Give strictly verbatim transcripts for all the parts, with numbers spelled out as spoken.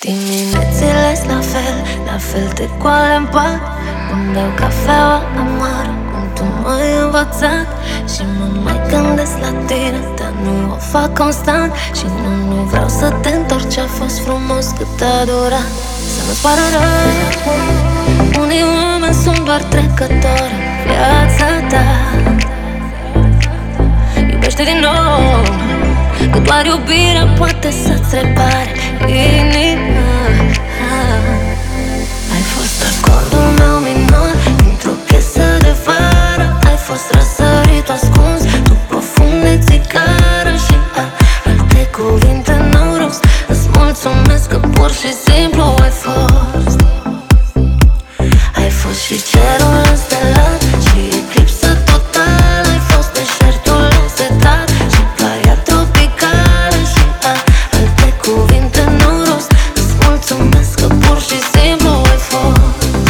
Diminețile-s la fel, la fel te coale în pat. Îmi beau cafeaua amară, cum tu m-ai învățat. Și mă mai gândesc la tine, dar nu o fac constant. Și nu, nu vreau să te întorci, a fost frumos cât a durat. Să nu-ți pară rău, unii oameni sunt doar trecători în viața ta. Iubește din nou, că doar iubirea poate să-ți repare inima. Ai fost acordul meu minor într-o piesă de vară. Ai fost răsăritul ascuns după fum de țigară. Și alte cuvinte n-au rost. Îți mulțumesc că pur și simplu ai fost. Ai fost și cerul înstelat și eclipsă totală. Ai fost deșertul însetat și ploaia tropicală. Și alte cuvinte n-au rost. Îți mulțumesc că pur și simplu ai fost.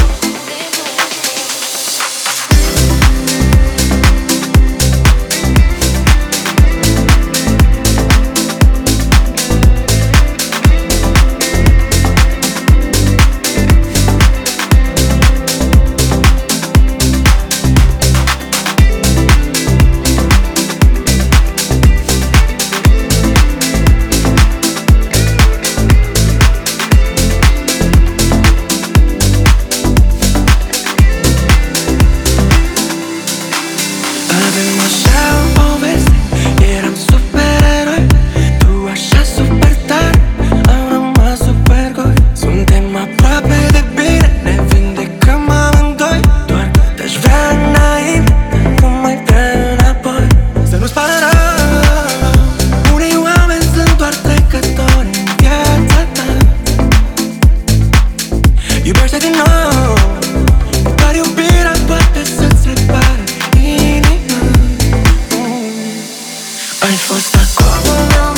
Avem așa o poveste, eram supereroi. Tu așa super tare, am rămas super goi. Suntem aproape de bine, ne vindecăm amândoi. Doar te-aș vrea înainte, nu mai vrea înapoi. Să nu-ți pară rău, unii oameni sunt doar trecători în viața ta. Iubește din nou, doar iubirea poate să-ți repare inima. Ai fost acolo.